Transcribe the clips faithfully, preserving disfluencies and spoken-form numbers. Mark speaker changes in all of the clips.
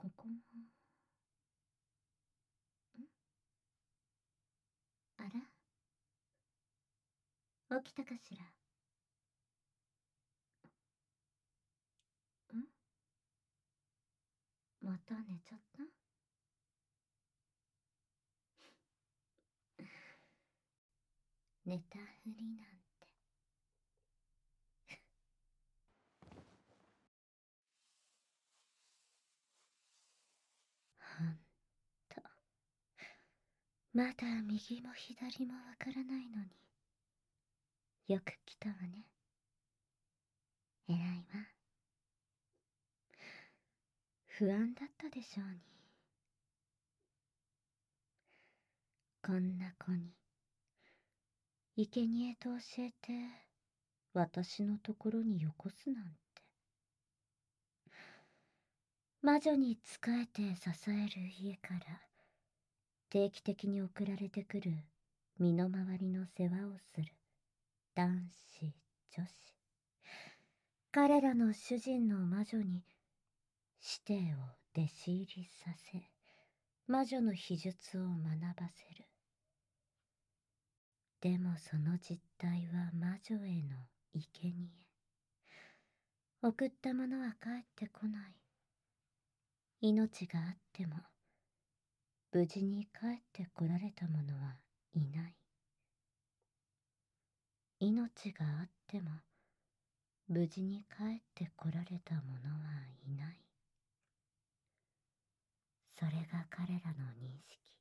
Speaker 1: ここも。んあら、起きたかしら。んまた寝ちゃった？寝たふりなんて。ほんと、まだ右も左もわからないのによく来たわね。偉いわ。不安だったでしょうに。こんな子に生贄と教えて私のところによこすなんて。魔女に仕えて支える家から定期的に送られてくる身の回りの世話をする男子女子、彼らの主人の魔女に師弟を弟子入りさせ、魔女の秘術を学ばせる。でもその実態は魔女への生贄。送ったものは帰ってこない。命があっても無事に帰ってこられた者はいない。命があっても無事に帰ってこられた者はいない。それが彼らの認識。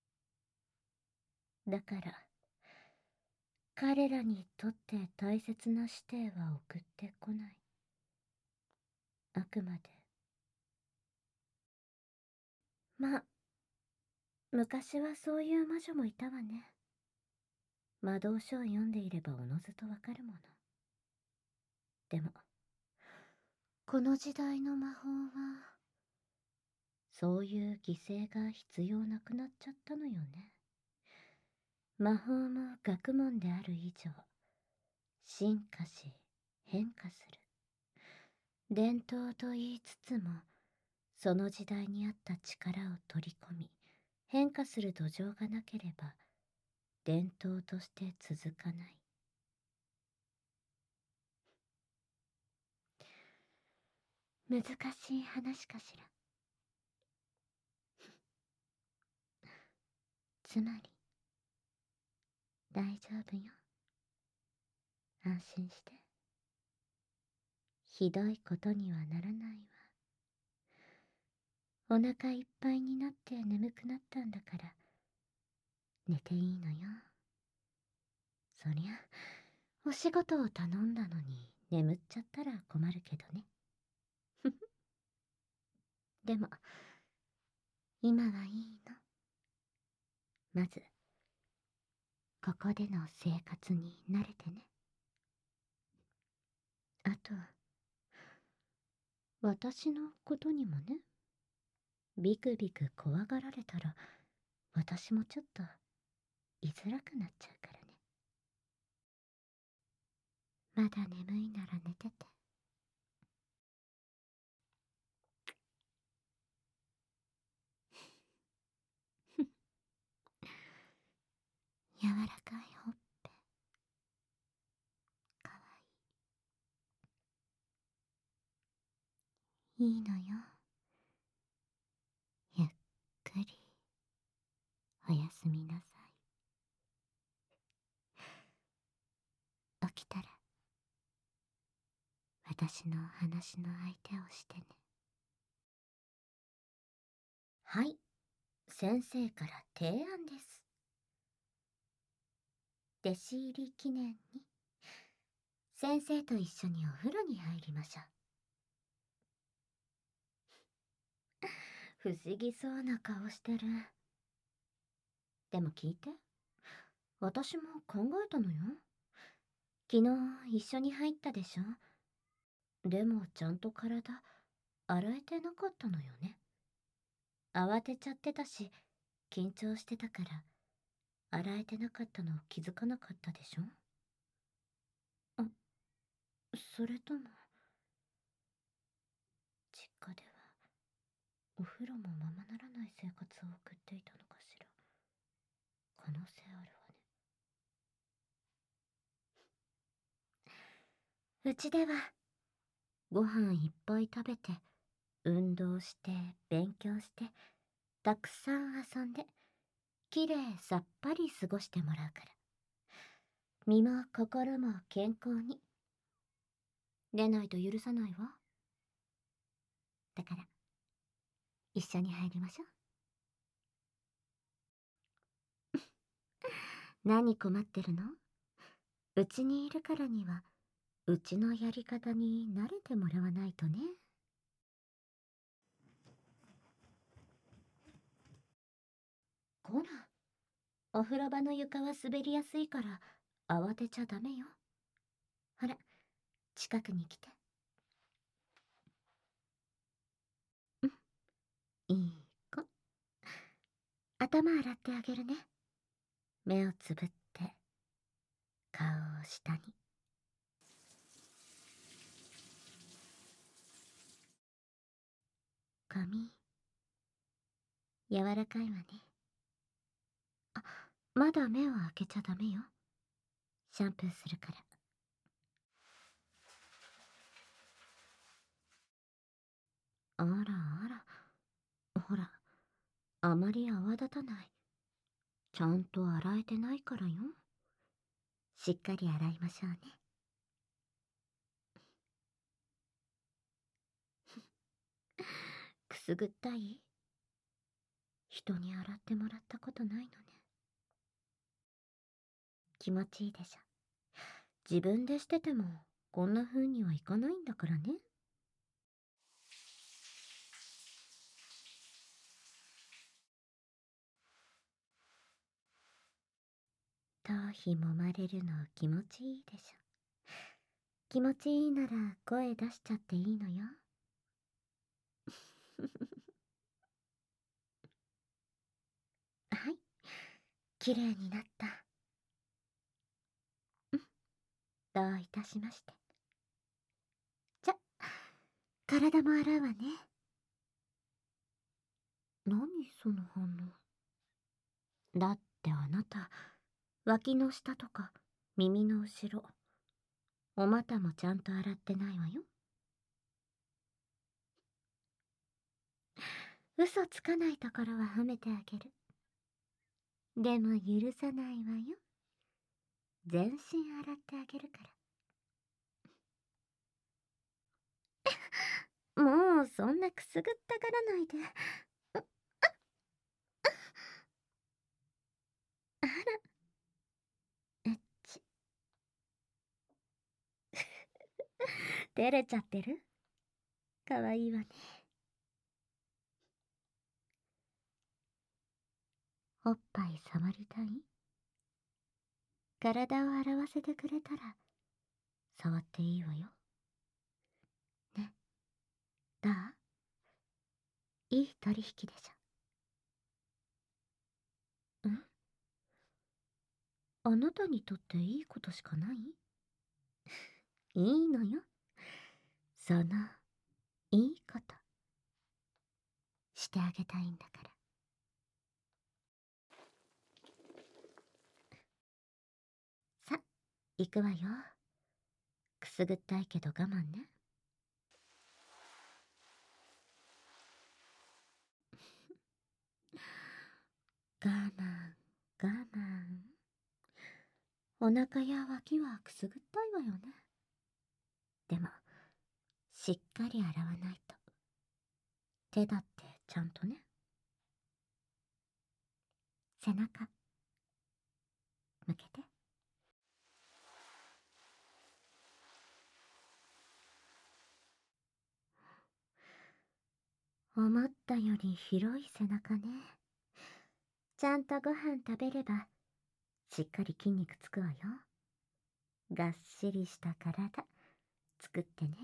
Speaker 1: だから彼らにとって大切な師弟は送ってこない。あくまで。ま、昔はそういう魔女もいたわね。魔導書を読んでいればおのずとわかるもの。でもこの時代の魔法はそういう犠牲が必要なくなっちゃったのよね。魔法も学問である以上、進化し変化する。伝統と言いつつも、その時代に合った力を取り込み、変化する土壌がなければ、伝統として続かない。難しい話かしら。つまり、大丈夫よ。安心して。ひどいことにはならないわ。お腹いっぱいになって眠くなったんだから、寝ていいのよ。そりゃ、お仕事を頼んだのに眠っちゃったら困るけどね。でも、今はいいの。まず、ここでの生活に慣れてね。あと、私のことにもね。ビクビク怖がられたら、私もちょっと居づらくなっちゃうからね。まだ眠いなら寝てて。柔らかいほっぺ、かわいい。いいのよ。ゆっくりおやすみなさい。起きたら私の話の相手をしてね。はい、先生から提案です。弟子入り記念に先生と一緒にお風呂に入りましょう。不思議そうな顔してる。でも聞いて、私も考えたのよ。昨日一緒に入ったでしょ。でもちゃんと体洗えてなかったのよね。慌てちゃってたし緊張してたから洗えてなかったの気づかなかったでしょ。あ、それとも実家ではお風呂もままならない生活を送っていたのかしら。可能性あるわね。うちではご飯いっぱい食べて、運動して勉強して、たくさん遊んで、きれいさっぱり過ごしてもらうから。身も心も健康に。でないと許さないわ。だから一緒に入りましょう。何困ってるの？うちにいるからには、うちのやり方に慣れてもらわないとね。こら、お風呂場の床は滑りやすいから慌てちゃダメよ。ほら、近くに来て。うん、いい子。頭洗ってあげるね。目をつぶって顔を下に。髪柔らかいわね。あ、まだ目を開けちゃダメよ。シャンプーするから。あらあら、ほら、あまり泡立たない。ちゃんと洗えてないからよ。しっかり洗いましょうね。くすぐったい？人に洗ってもらったことないのね。気持ちいいでしょ。自分でしててもこんな風にはいかないんだからね。頭皮揉まれるの気持ちいいでしょ。気持ちいいなら声出しちゃっていいのよ。はい、きれいになった。うん、どういたしまして。じゃ、体も洗うわね。何その反応。だってあなた、脇の下とか耳の後ろ、お股もちゃんと洗ってないわよ。嘘つかないところは褒めてあげる。でも許さないわよ。全身洗ってあげるから。もうそんなくすぐったがらないで。あら、えっち。照れちゃってる？かわいいわね。おっぱい触りたい？体を洗わせてくれたら触っていいわよ。ね、どう？いい取引でしょ。ん？あなたにとっていいことしかない？いいのよ。そのいいことしてあげたいんだから。さ、行くわよ。くすぐったいけど我慢ね。我慢我慢。お腹や脇はくすぐったいわよね。でもしっかり洗わないと。手だってちゃんとね。背中向けて。思ったより広い背中ね。ちゃんとご飯食べればしっかり筋肉つくわよ。がっしりした体作ってね。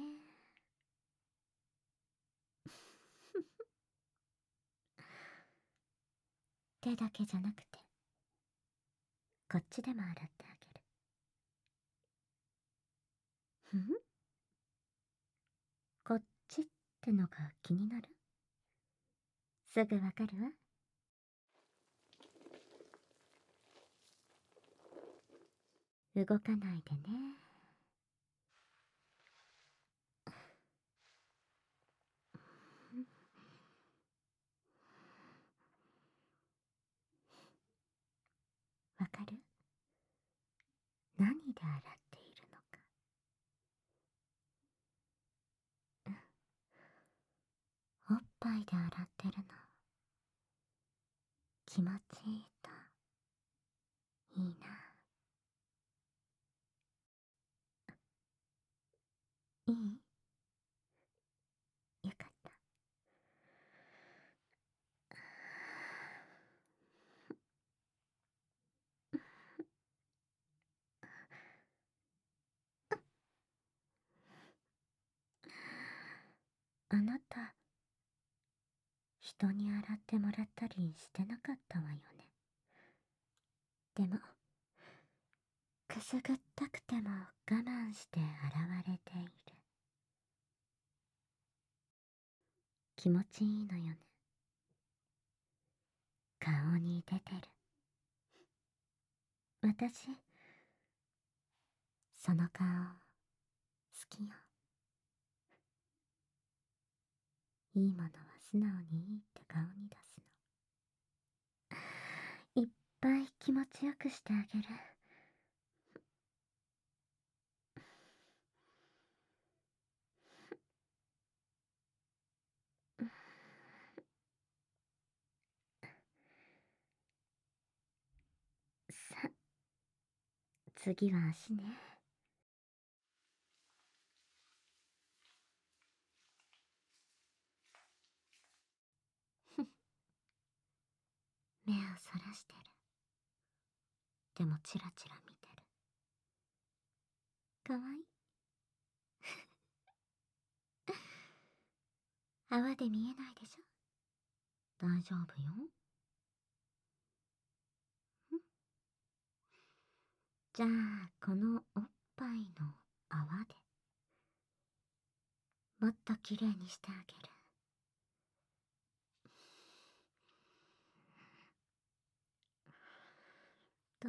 Speaker 1: 手だけじゃなくてこっちでも洗ってあげる。ふん、こっちってのが気になる？ すぐわかるわ。動かないでね。わかる？何で洗っているのか。おっぱいで洗ってるの。気持ちいいといいな。いい？よかった。あなた、人に洗ってもらったりしてなかったわよね。でも、くすぐったくても我慢して洗われている。気持ちいいのよね。顔に出てる。私、その顔、好きよ。いいものは素直にいいって顔に出すの。いっぱい気持ちよくしてあげる。さ、次は足ね。目をそらしてる。でもチラチラ見てる。かわいい。泡で見えないでしょ。大丈夫よ。んじゃあ、このおっぱいの泡でもっときれいにしてあげる。どう？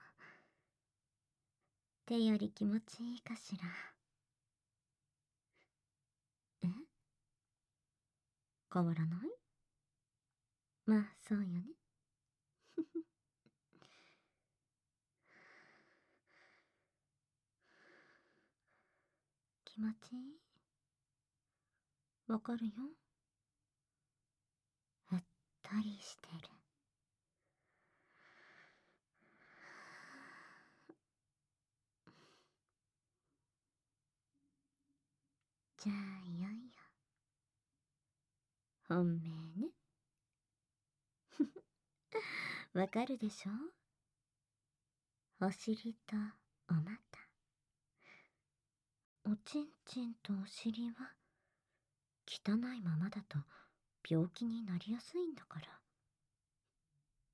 Speaker 1: 手より気持ちいいかしら。え？変わらない？まあ、そうよね。気持ちいい？わかるよ。うっとりしてる。じゃあ、いよいよ本命ね。わかるでしょ？お尻とお股。おちんちんとお尻は汚いままだと病気になりやすいんだから。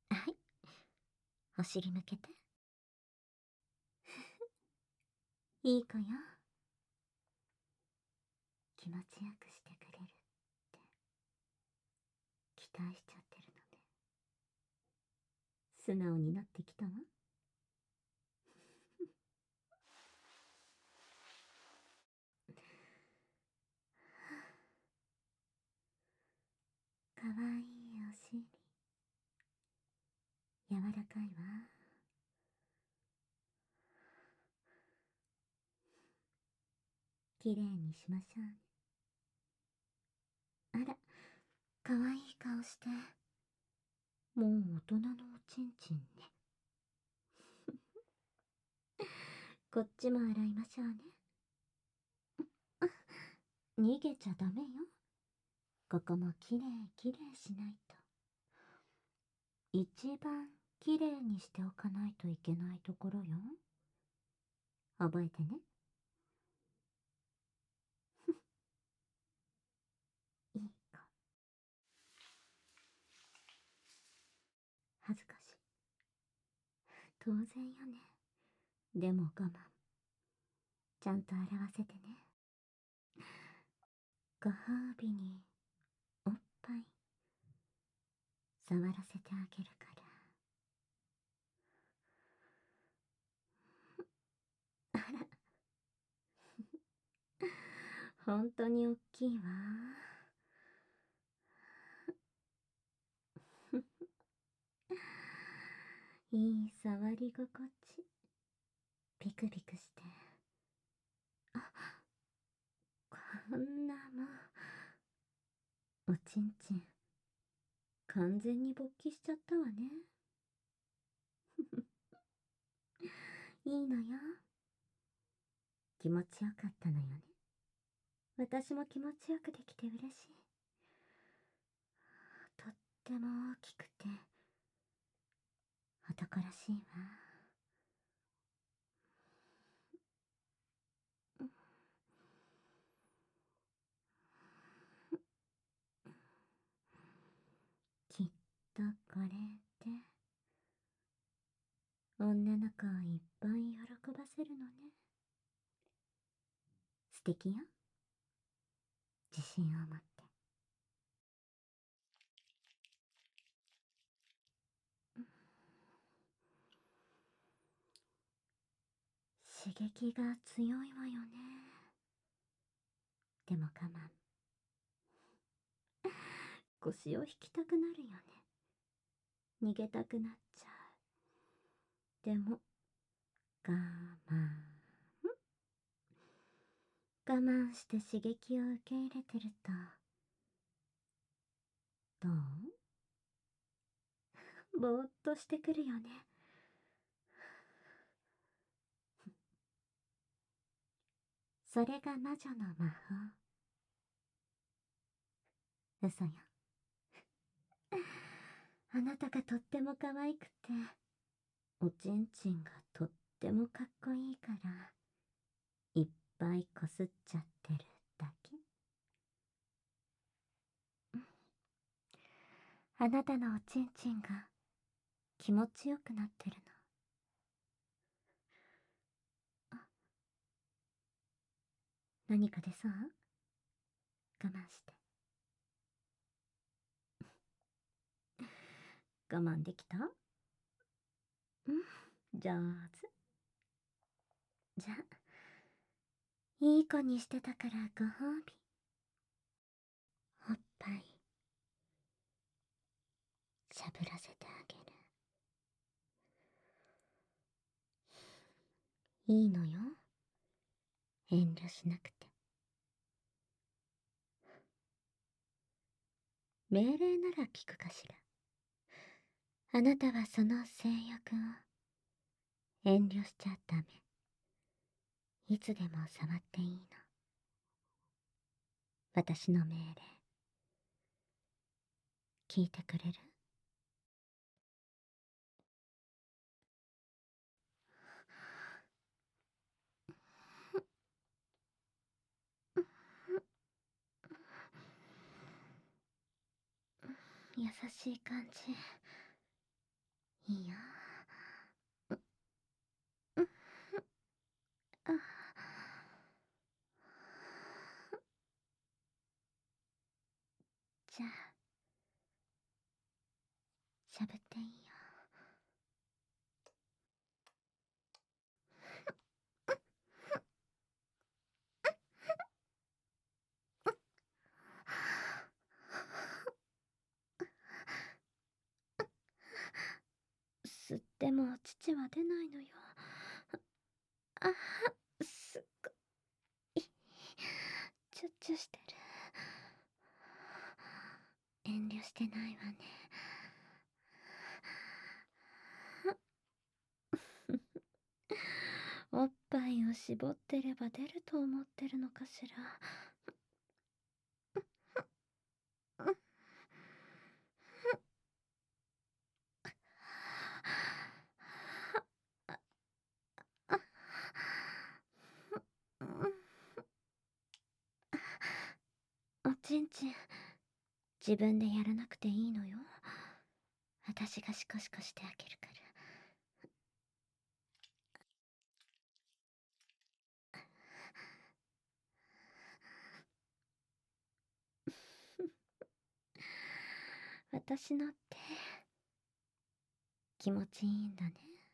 Speaker 1: はい、お尻向けて。いい子よ。気持ちよくしてくれるって期待しちゃってるのね。素直になってきたわ。かわいいお尻、柔らかいわ。きれいにしましょうね。あら、かわいい顔して。もう大人のおちんちんね。こっちも洗いましょうね。逃げちゃダメよ。ここもきれいきれいしないと。一番きれいにしておかないといけないところよ。覚えてね。いい子。恥ずかしい。当然よね。でも我慢。ちゃんと洗わせてね。ご褒美におっぱい触らせてあげるから。あら、本当におっきいわ。いい触り心地。ピクピクして。あ、こんなもん。おちんちん、完全に勃起しちゃったわね。いいのよ。気持ちよかったのよね。私も気持ちよくできて嬉しい。とっても大きくて、男らしいわ。きっとこれで、女の子をいっぱい喜ばせるのね。素敵よ。自信を持って。刺激が強いわよね。でも我慢。腰を引きたくなるよね。逃げたくなっちゃう。でも、我慢。我慢して刺激を受け入れてると、どう？ぼーっとしてくるよね。それが魔女の魔法。嘘よ。あなたがとっても可愛くて、おちんちんがとってもかっこいいから、いっぱいこすっちゃってるだけ。あなたのおちんちんが気持ちよくなってるの。あ、何か出そう？我慢して。我慢できた？うん、上手。じゃあ、いい子にしてたからご褒美。おっぱい、しゃぶらせてあげる。いいのよ。遠慮しなくて。命令なら聞くかしら。あなたはその性欲を遠慮しちゃダメ。いつでも触っていいの。私の命令、聞いてくれる？優しい感じ。いいよ。あ、じゃあ、しゃぶっていいよ。吸っても乳は出ないのよ。あ、すっごい。チュッチュしてる。遠慮してないわね。おっぱいを絞ってれば出ると思ってるのかしら。おちんちん、自分でやらなくていいのよ。私がシコシコしてあげるから。私のって気持ちいいんだね。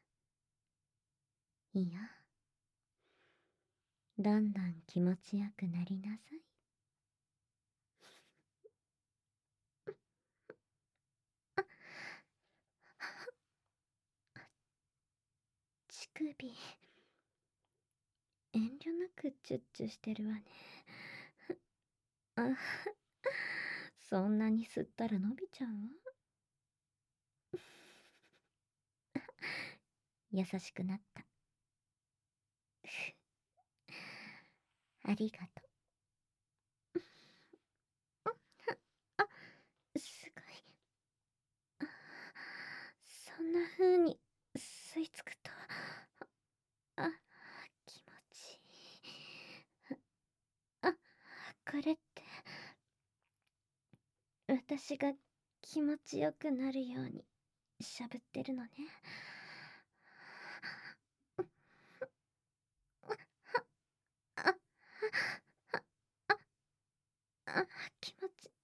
Speaker 1: いや、だんだん気持ちよくなりなさい。乳首、遠慮なくチュッチュしてるわね。あ、そんなに吸ったら伸びちゃうわ。優しくなった。ありがとう。あ、すごい。そんな風に吸い付くと、あ、気持ちいい。あ、これって、私が気持ちよくなるようにしゃぶってるのね。あ、あ、気持ち、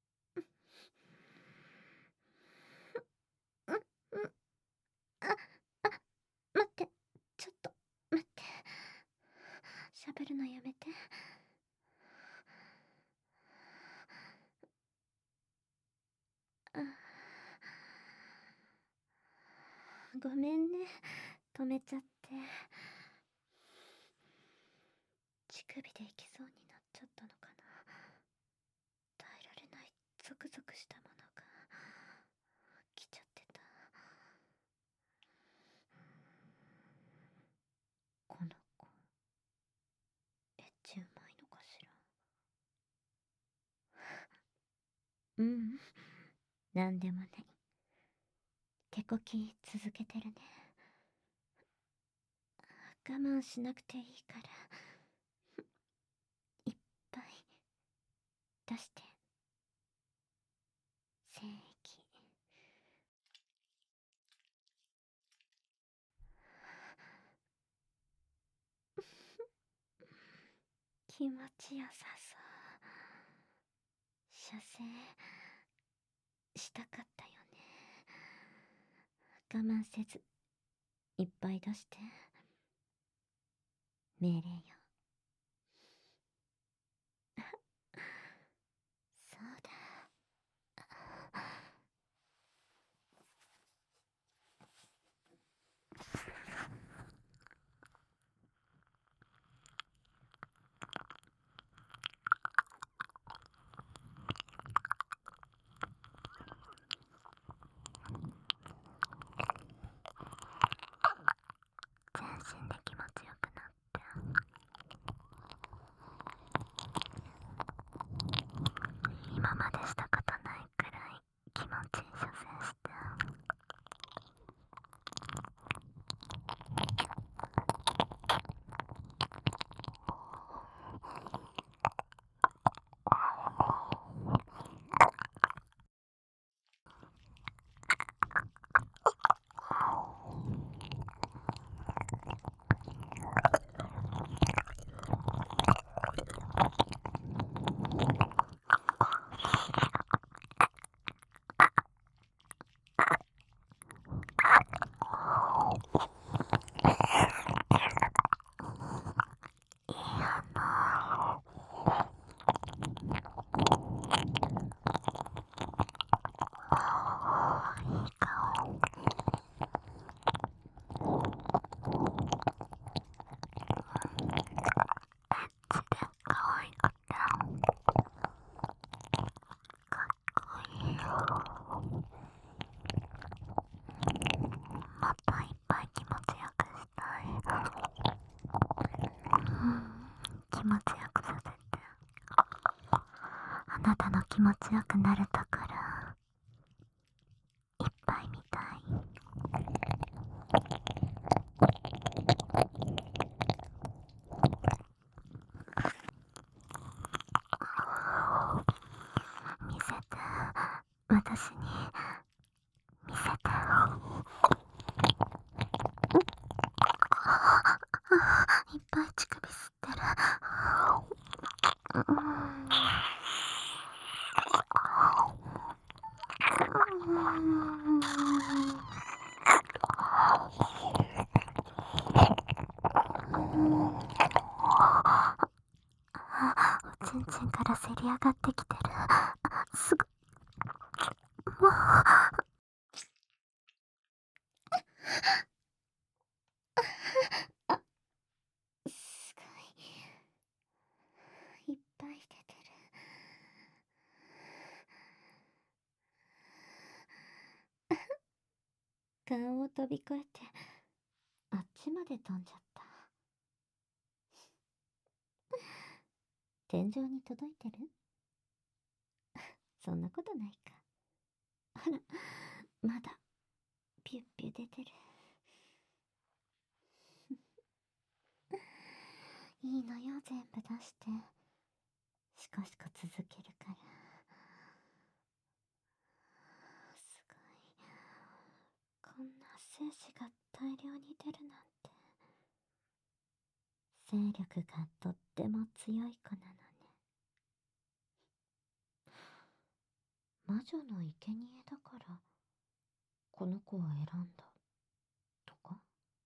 Speaker 1: うん、うん、あ、あ、待って、ちょっと、待って。しゃべるのやめて。あ、ごめんね。止めちゃって。乳首でいきそうになっちゃったのかな。耐えられないゾクゾクしたものが来ちゃってた。この子、エッチうまいのかしら。うん、なんでもない。手こき続けてるね。我慢しなくていいからいっぱい出して。精液。気持ちよさそう。射精したかったよね。我慢せずいっぱい出して。命令よ。そうだ。全身で気持ちよくなって、今までしたことないくらい気持ちいい射精して。もっといっぱい気持ちよくしたい。うん、気持ちよくさせて。あなたの気持ちよくなるところいっぱい見たい。見せて、私に見せて。いっぱい乳首吸ってる。うん、 り上がってきてる。すご、もう、あ、すごい、いっぱい出てる。顔を飛び越えて、あっちまで飛んじゃった。天井に届いてる？そんなことないか。ほら、まだ、ピュッピュ出てる。いいのよ、全部出して。しこしこ続けるから。すごい。こんな精子が大量に出るなんて。勢力がとっても強い子なのね。魔女の生贄だから、この子を選んだ、とか？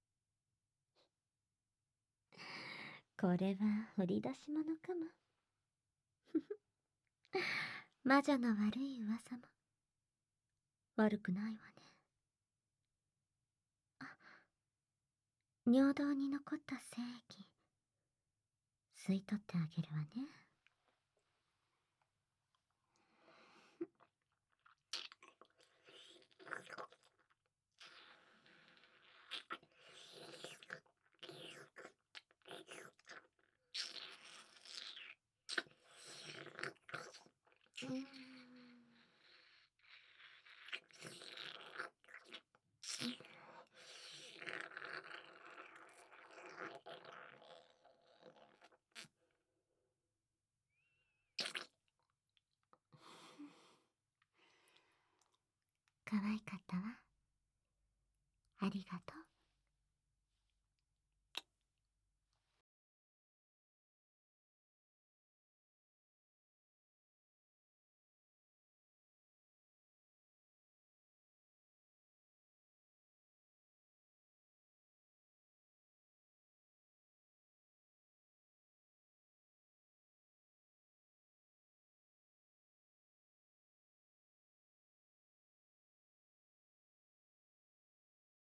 Speaker 1: これは掘り出し物かも。魔女の悪い噂も悪くないわね。あ、尿道に残った精液吸い取ってあげるわね。うーん、可愛かったわ。ありがとう。